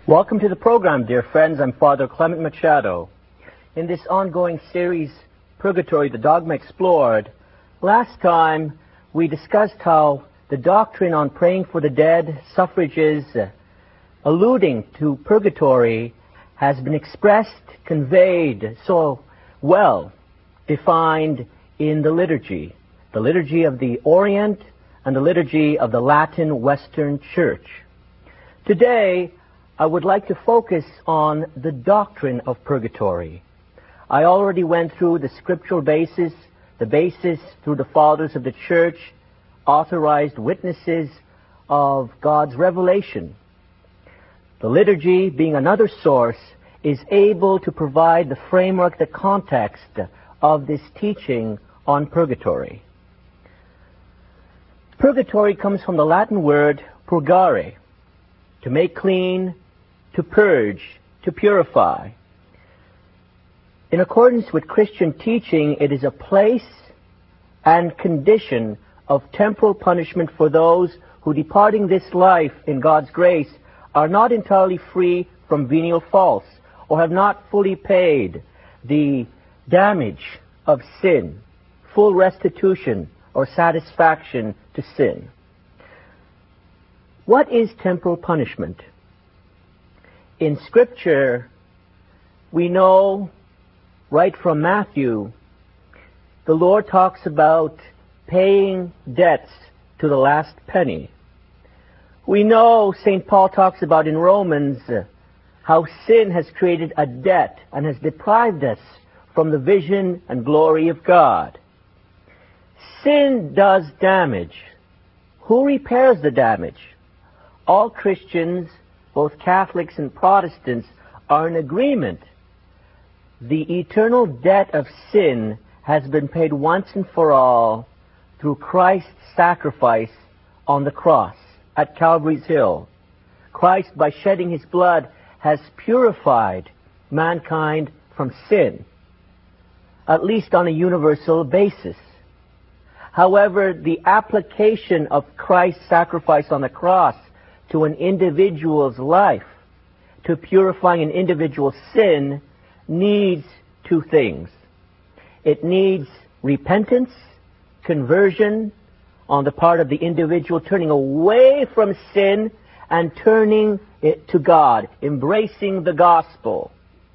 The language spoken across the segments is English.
Welcome to the program, dear friends. I'm Father Clement Machado. In this ongoing series, Purgatory, the Dogma Explored, last time we discussed how the doctrine on praying for the dead, suffrages, alluding to purgatory, has been expressed, conveyed, so well defined in the liturgy of the Orient and the liturgy of the Latin Western Church. Today, I would like to focus on the doctrine of purgatory. I already went through the scriptural basis, the basis through the fathers of the church, authorized witnesses of God's revelation. The liturgy, being another source, is able to provide the framework, the context of this teaching on purgatory. Purgatory comes from the Latin word purgare, to make clean, to purge, to purify. In accordance with Christian teaching, it is a place and condition of temporal punishment for those who, departing this life in God's grace, are not entirely free from venial faults or have not fully paid the damage of sin, full restitution or satisfaction to sin. What is temporal punishment? In Scripture, we know right from Matthew, the Lord talks about paying debts to the last penny. We know St. Paul talks about in Romans how sin has created a debt and has deprived us from the vision and glory of God. Sin does damage. Who repairs the damage? All Christians, both Catholics and Protestants, are in agreement. The eternal debt of sin has been paid once and for all through Christ's sacrifice on the cross at Calvary's Hill. Christ, by shedding his blood, has purified mankind from sin, at least on a universal basis. However, the application of Christ's sacrifice on the cross to an individual's life, to purifying an individual's sin, needs two things. It needs repentance, conversion on the part of the individual, turning away from sin and turning it to God, embracing the gospel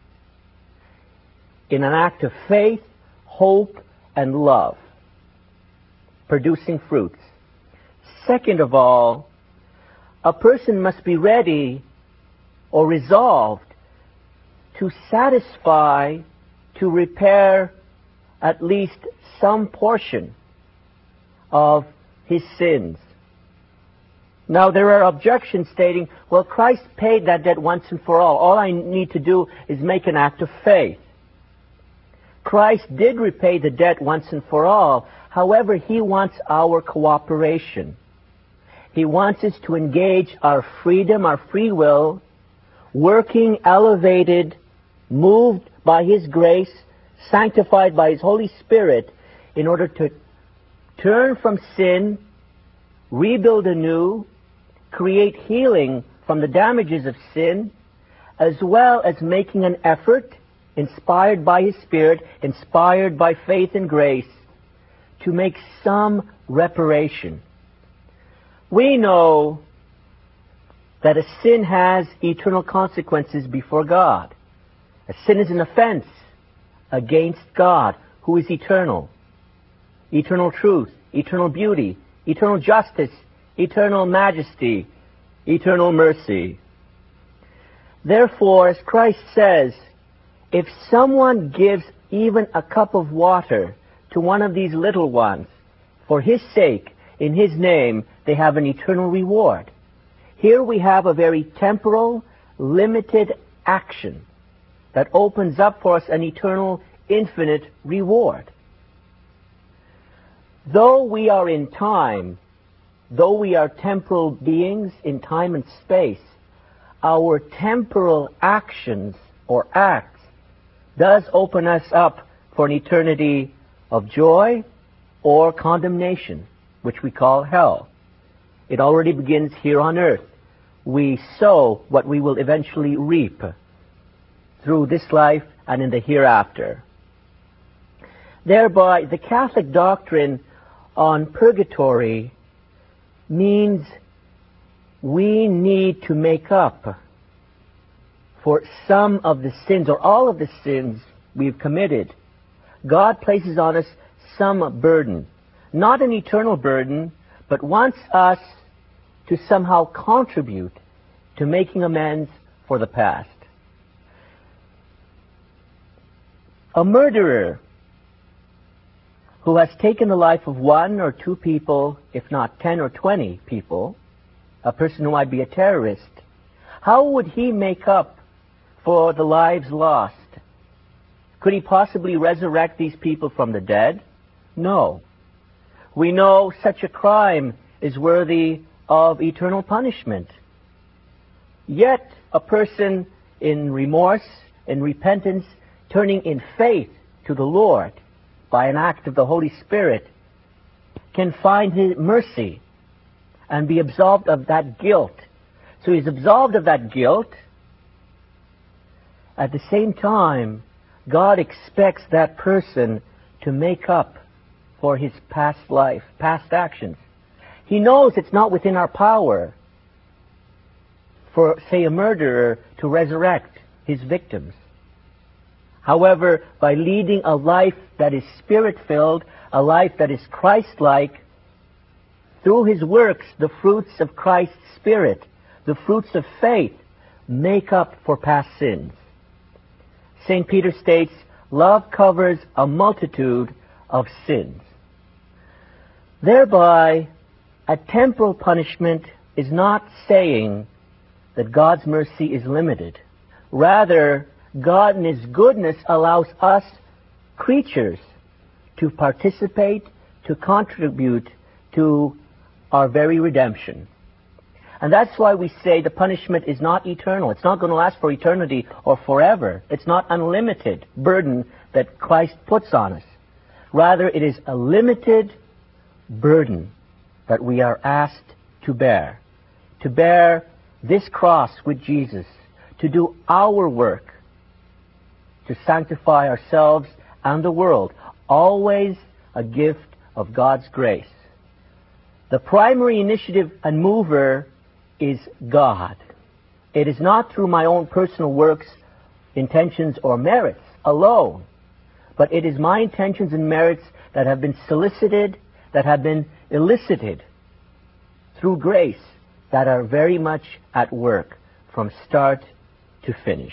in an act of faith, hope, and love, producing fruits. Second of all, a person must be ready or resolved to satisfy, to repair at least some portion of his sins. Now, there are objections stating, well, Christ paid that debt once and for all. All I need to do is make an act of faith. Christ did repay the debt once and for all. However, he wants our cooperation. He wants us to engage our freedom, our free will, working, elevated, moved by his grace, sanctified by his Holy Spirit, in order to turn from sin, rebuild anew, create healing from the damages of sin, as well as making an effort, inspired by his Spirit, inspired by faith and grace, to make some reparation. We know that a sin has eternal consequences before God. A sin is an offense against God, who is eternal. Eternal truth, eternal beauty, eternal justice, eternal majesty, eternal mercy. Therefore, as Christ says, if someone gives even a cup of water to one of these little ones, for his sake, in his name, they have an eternal reward. Here we have a very temporal, limited action that opens up for us an eternal, infinite reward. Though we are in time, though we are temporal beings in time and space, our temporal actions or acts does open us up for an eternity of joy or condemnation, which we call hell. It already begins here on earth, we sow what we will eventually reap through this life and in the hereafter. Thereby, the Catholic doctrine on purgatory means we need to make up for some of the sins or all of the sins we've committed. God places on us some burden, not an eternal burden, but wants us to somehow contribute to making amends for the past. A murderer who has taken the life of 1 or 2 people, if not 10 or 20 people, a person who might be a terrorist, how would he make up for the lives lost? Could he possibly resurrect these people from the dead? No. We know such a crime is worthy of eternal punishment. Yet, a person in remorse, in repentance, turning in faith to the Lord by an act of the Holy Spirit, can find His mercy and be absolved of that guilt. So he's absolved of that guilt. At the same time, God expects that person to make up for his past life, past actions. He knows it's not within our power for, say, a murderer to resurrect his victims. However, by leading a life that is Spirit-filled, a life that is Christ-like, through his works, the fruits of Christ's Spirit, the fruits of faith, make up for past sins. St. Peter states, love covers a multitude of sins. Thereby, a temporal punishment is not saying that God's mercy is limited. Rather, God in His goodness allows us creatures to participate, to contribute to our very redemption. And that's why we say the punishment is not eternal. It's not going to last for eternity or forever. It's not unlimited burden that Christ puts on us. Rather, it is a limited burden that we are asked to bear. To bear this cross with Jesus. To do our work. To sanctify ourselves and the world. Always a gift of God's grace. The primary initiative and mover is God. It is not through my own personal works, intentions, or merits alone, but it is my intentions and merits that have been solicited, that have been elicited through grace, that are very much at work from start to finish.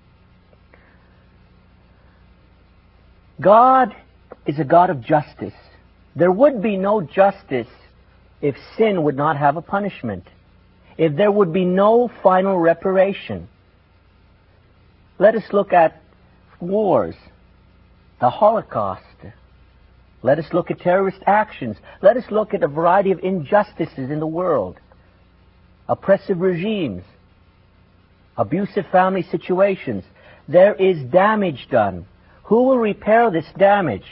God is a God of justice. There would be no justice if sin would not have a punishment. If there would be no final reparation. Let us look at wars, the Holocaust. Let us look at terrorist actions. Let us look at a variety of injustices in the world. Oppressive regimes, abusive family situations. There is damage done. Who will repair this damage?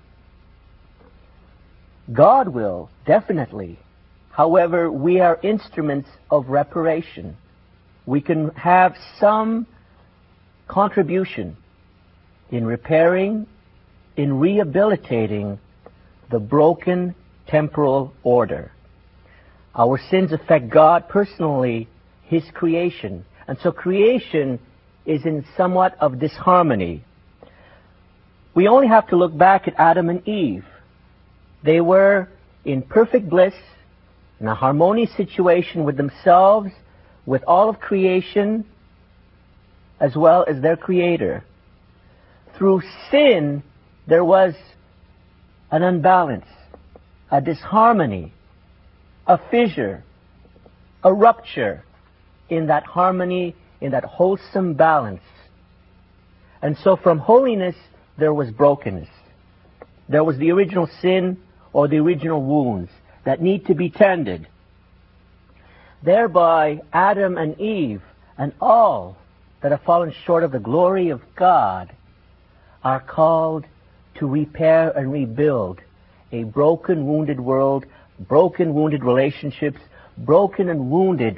God will, definitely. However, we are instruments of reparation. We can have some contribution in repairing, in rehabilitating the broken temporal order. Our sins affect God personally, His creation. And so creation is in somewhat of disharmony. We only have to look back at Adam and Eve. They were in perfect bliss, in a harmonious situation with themselves, with all of creation, as well as their Creator. Through sin, there was an unbalance, a disharmony, a fissure, a rupture in that harmony, in that wholesome balance. And so from holiness, there was brokenness. There was the original sin or the original wounds that need to be tended. Thereby, Adam and Eve and all that have fallen short of the glory of God are called to repair and rebuild a broken, wounded world, broken, wounded relationships, broken and wounded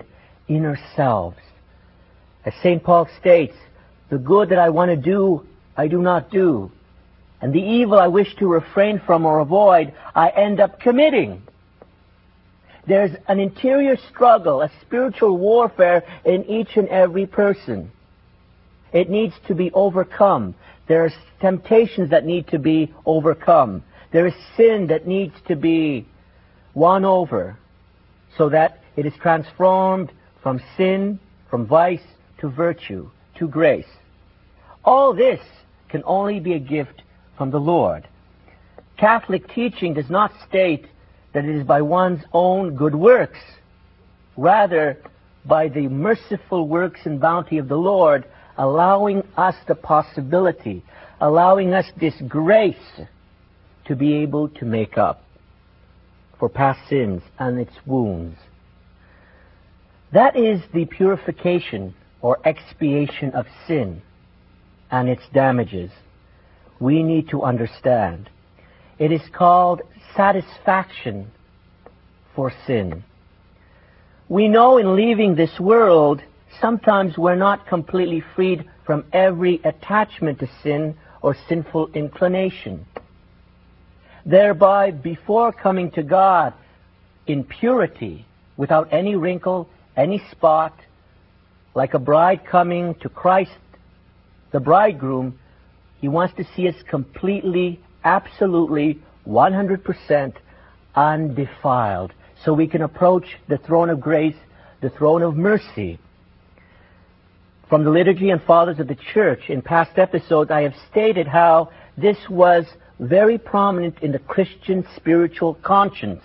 inner selves. As St. Paul states, the good that I want to do, I do not do. And the evil I wish to refrain from or avoid, I end up committing. There's an interior struggle, a spiritual warfare in each and every person. It needs to be overcome. There are temptations that need to be overcome. There is sin that needs to be won over so that it is transformed from sin, from vice, to virtue, to grace. All this can only be a gift from the Lord. Catholic teaching does not state that it is by one's own good works. Rather, by the merciful works and bounty of the Lord, allowing us the possibility, allowing us this grace to be able to make up for past sins and its wounds. That is the purification or expiation of sin and its damages. We need to understand. It is called satisfaction for sin. We know in leaving this world, sometimes we're not completely freed from every attachment to sin or sinful inclination. Thereby, before coming to God in purity, without any wrinkle, any spot, like a bride coming to Christ, the bridegroom, He wants to see us completely, absolutely, 100% undefiled, so we can approach the throne of grace, the throne of mercy. From the liturgy and fathers of the church, in past episodes, I have stated how this was very prominent in the Christian spiritual conscience.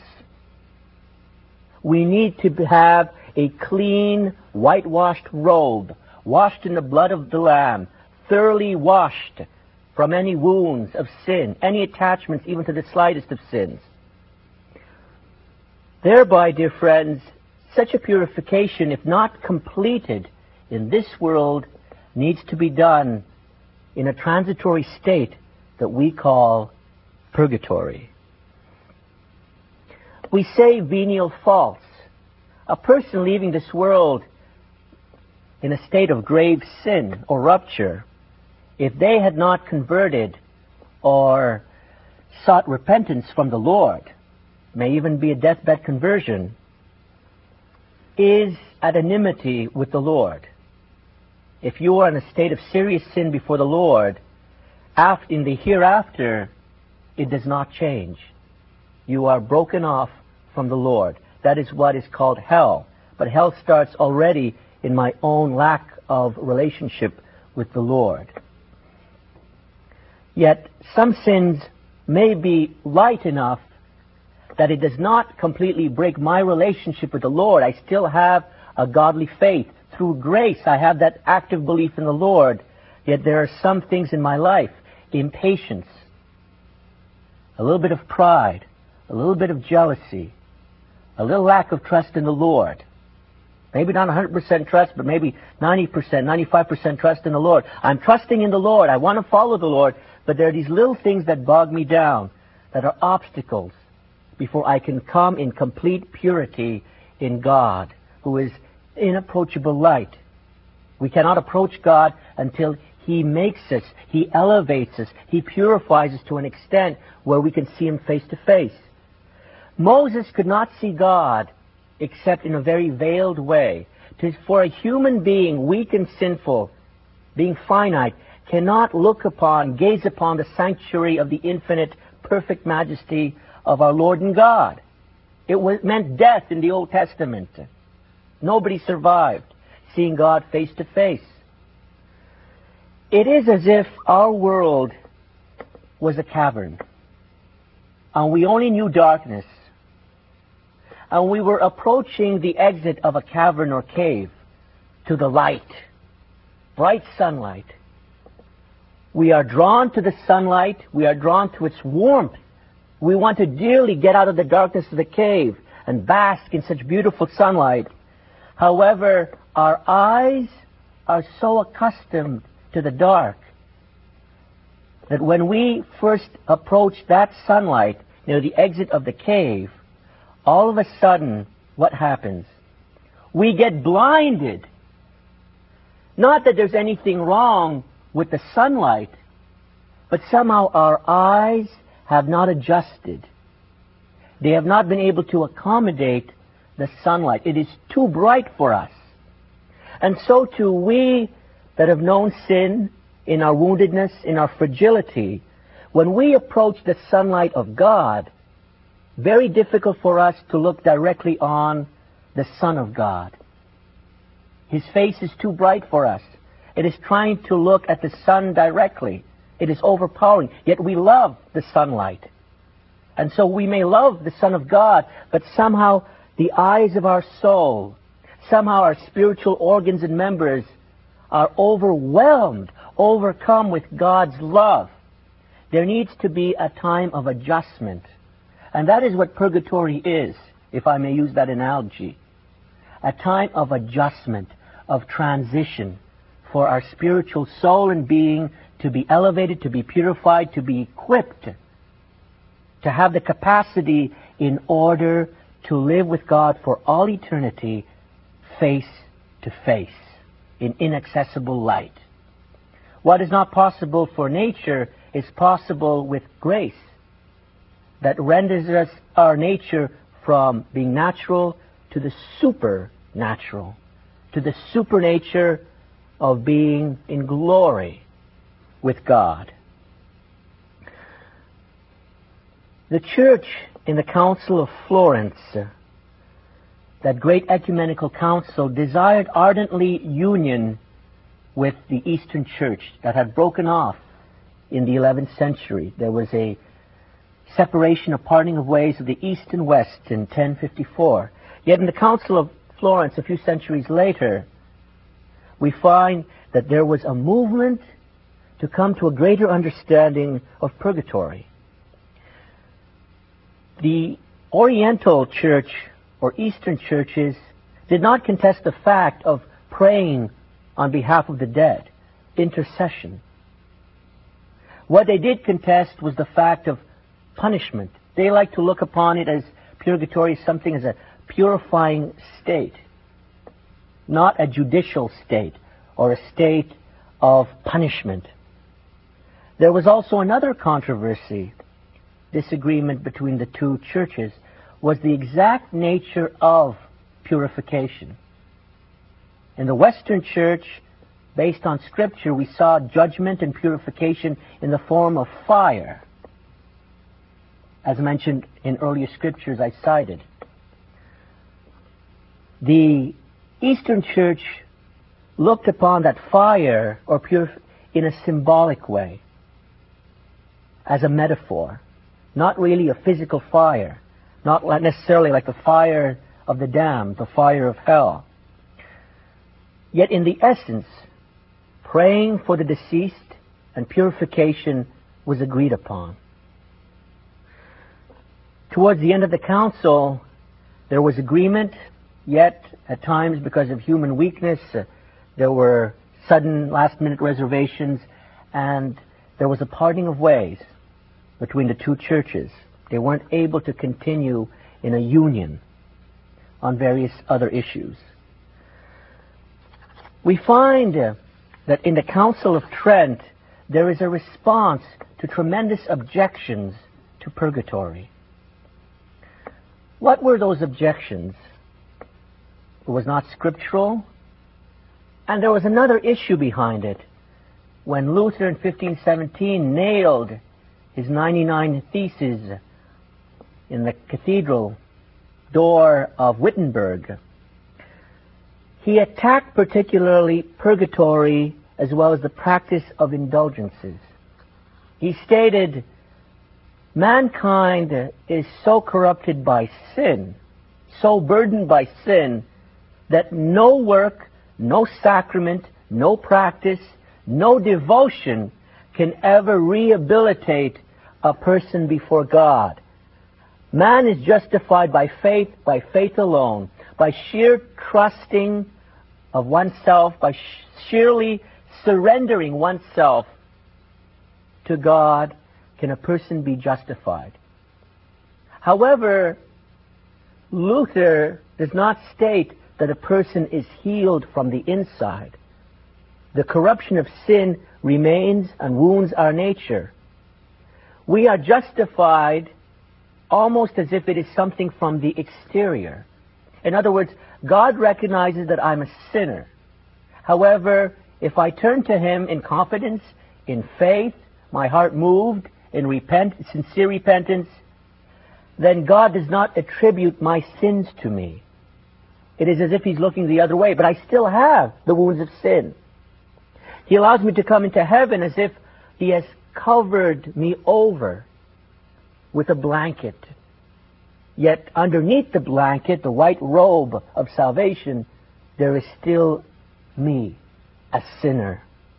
We need to have a clean, whitewashed robe, washed in the blood of the Lamb, thoroughly washed from any wounds of sin, any attachments even to the slightest of sins. Thereby, dear friends, such a purification, if not completed in this world, needs to be done in a transitory state that we call purgatory. We say venial faults. A person leaving this world in a state of grave sin or rupture, if they had not converted or sought repentance from the Lord, may even be a deathbed conversion, is at enmity with the Lord. If you are in a state of serious sin before the Lord, in the hereafter, it does not change. You are broken off from the Lord. That is what is called hell. But hell starts already in my own lack of relationship with the Lord. Yet some sins may be light enough that it does not completely break my relationship with the Lord. I still have a godly faith. Through grace, I have that active belief in the Lord. Yet there are some things in my life, impatience, a little bit of pride, a little bit of jealousy, a little lack of trust in the Lord. Maybe not 100% trust, but maybe 90%, 95% trust in the Lord. I'm trusting in the Lord. I want to follow the Lord, but there are these little things that bog me down, that are obstacles before I can come in complete purity in God, who is inapproachable light. We cannot approach God until He makes us, He elevates us, He purifies us to an extent where we can see Him face to face. Moses could not see God except in a very veiled way. For a human being, weak and sinful, being finite, cannot gaze upon the sanctuary of the infinite, perfect majesty of our Lord and God. It meant death in the Old Testament. Nobody survived seeing God face to face. It is as if our world was a cavern, and we only knew darkness, and we were approaching the exit of a cavern or cave to the light, bright sunlight. We are drawn to the sunlight. We are drawn to its warmth. We want to dearly get out of the darkness of the cave and bask in such beautiful sunlight. However, our eyes are so accustomed to the dark that when we first approach that sunlight near the exit of the cave, all of a sudden, what happens? We get blinded. Not that there's anything wrong with the sunlight, but somehow our eyes have not adjusted. They have not been able to accommodate the sunlight. It is too bright for us. And so too we that have known sin in our woundedness, in our fragility, when we approach the sunlight of God, very difficult for us to look directly on the Son of God. His face is too bright for us. It is trying to look at the sun directly. It is overpowering. Yet we love the sunlight. And so we may love the Son of God, but somehow the eyes of our soul, somehow our spiritual organs and members are overwhelmed, overcome with God's love. There needs to be a time of adjustment. And that is what purgatory is, if I may use that analogy. A time of adjustment, of transition, for our spiritual soul and being to be elevated, to be purified, to be equipped, to have the capacity in order to live with God for all eternity, face to face, in inaccessible light. What is not possible for nature is possible with grace, that renders us our nature from being natural to the supernatural, to the supernature of being in glory with God. The Church in the Council of Florence, that great ecumenical council, desired ardently union with the Eastern Church that had broken off in the 11th century. There was a separation, a parting of ways of the East and West in 1054. Yet in the Council of Florence, a few centuries later, we find that there was a movement to come to a greater understanding of purgatory. The Oriental Church, or Eastern churches, did not contest the fact of praying on behalf of the dead, intercession. What they did contest was the fact of punishment. They like to look upon it as purgatory, something as a purifying state, not a judicial state or a state of punishment. There was also another controversy, disagreement between the two churches, was the exact nature of purification. In the Western Church, based on Scripture, we saw judgment and purification in the form of fire, as mentioned in earlier Scriptures I cited. The Eastern Church looked upon that fire or in a symbolic way, as a metaphor, not really a physical fire, not necessarily like the fire of the damned, the fire of hell. Yet in the essence, praying for the deceased and purification was agreed upon. Towards the end of the council, there was agreement, yet at times because of human weakness, there were sudden last-minute reservations, and there was a parting of ways between the two churches. They weren't able to continue in a union on various other issues. We find that in the Council of Trent, there is a response to tremendous objections to purgatory. What were those objections? It was not scriptural, and there was another issue behind it. When Luther in 1517 nailed his 99 Theses in the cathedral door of Wittenberg, he attacked particularly purgatory as well as the practice of indulgences. He stated, mankind is so corrupted by sin, so burdened by sin, that no work, no sacrament, no practice, no devotion can ever rehabilitate a person before God. Man is justified by faith alone, by sheer trusting of oneself, by sheerly surrendering oneself to God, can a person be justified. However, Luther does not state that a person is healed from the inside. The corruption of sin remains and wounds our nature. We are justified almost as if it is something from the exterior. In other words, God recognizes that I'm a sinner. However, if I turn to Him in confidence, in faith, my heart moved, in sincere repentance, then God does not attribute my sins to me. It is as if He's looking the other way, but I still have the wounds of sin. He allows me to come into heaven as if He has covered me over with a blanket. Yet underneath the blanket, the white robe of salvation, there is still me, a sinner.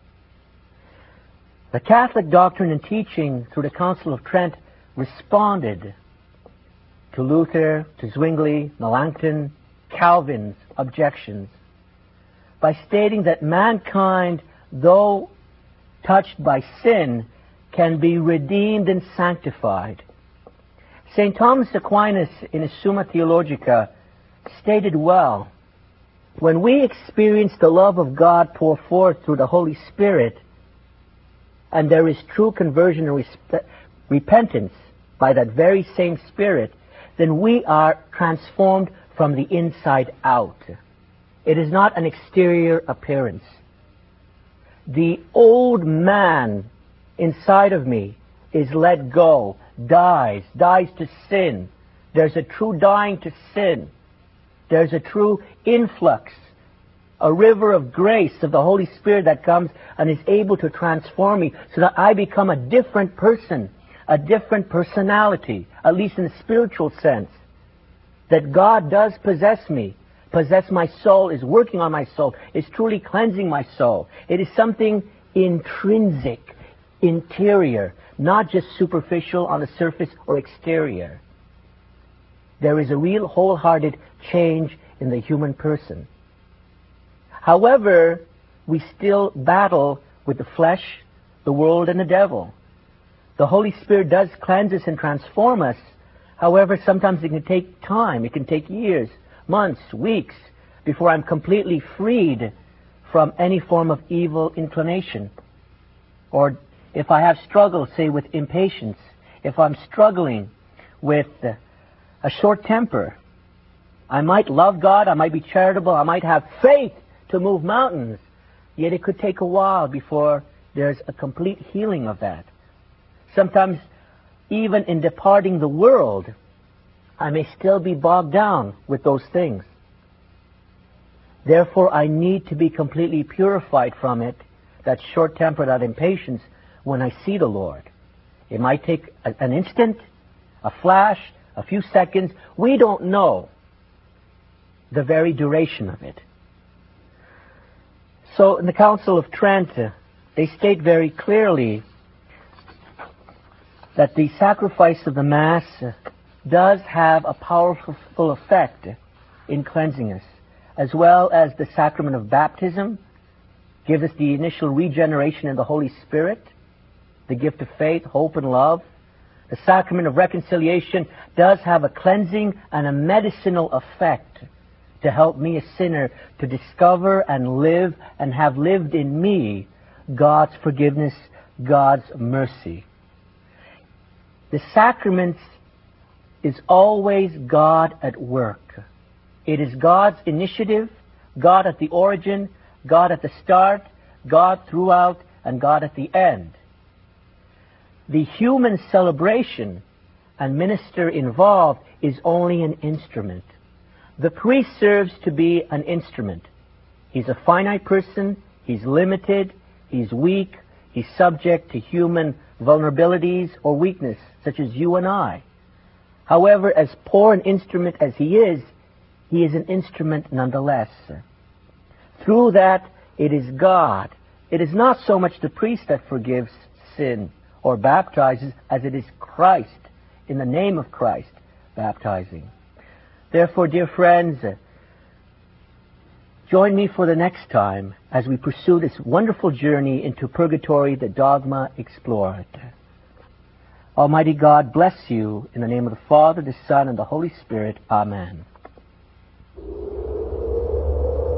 The Catholic doctrine and teaching through the Council of Trent responded to Luther, to Zwingli, Melanchthon, Calvin's objections by stating that mankind, though touched by sin, can be redeemed and sanctified. St. Thomas Aquinas, in his Summa Theologica, stated well, when we experience the love of God pour forth through the Holy Spirit, and there is true conversion and repentance by that very same Spirit, then we are transformed from the inside out. It is not an exterior appearance. The old man inside of me is let go, dies to sin. There's a true dying to sin. There's a true influx, a river of grace of the Holy Spirit that comes and is able to transform me so that I become a different person, a different personality, at least in the spiritual sense. That God does possess me, possess my soul, is working on my soul, is truly cleansing my soul. It is something intrinsic, interior, not just superficial on the surface or exterior. There is a real wholehearted change in the human person. However, we still battle with the flesh, the world, and the devil. The Holy Spirit does cleanse us and transform us. However, sometimes it can take time. It can take years, months, weeks, before I'm completely freed from any form of evil inclination. Or if I have struggled, say, with impatience, if I'm struggling with a short temper, I might love God, I might be charitable, I might have faith to move mountains, yet it could take a while before there's a complete healing of that. Sometimes, even in departing the world, I may still be bogged down with those things. Therefore, I need to be completely purified from it, that short temper, that impatience, when I see the Lord. It might take an instant, a flash, a few seconds. We don't know the very duration of it. So in the Council of Trent, they state very clearly that the sacrifice of the Mass does have a powerful effect in cleansing us, as well as the sacrament of baptism gives us the initial regeneration in the Holy Spirit, the gift of faith, hope, and love. The sacrament of reconciliation does have a cleansing and a medicinal effect to help me, a sinner, to discover and live and have lived in me God's forgiveness, God's mercy. The sacraments is always God at work. It is God's initiative, God at the origin, God at the start, God throughout, and God at the end. The human celebration and minister involved is only an instrument. The priest serves to be an instrument. He's a finite person, he's limited, he's weak, he's subject to human vulnerabilities or weakness, such as you and I. However, as poor an instrument as he is an instrument nonetheless. Through that, it is God. It is not so much the priest that forgives sin or baptizes as it is Christ, in the name of Christ, baptizing. Therefore, dear friends, join me for the next time as we pursue this wonderful journey into purgatory that Dogma explored. Almighty God bless you in the name of the Father, the Son, and the Holy Spirit. Amen.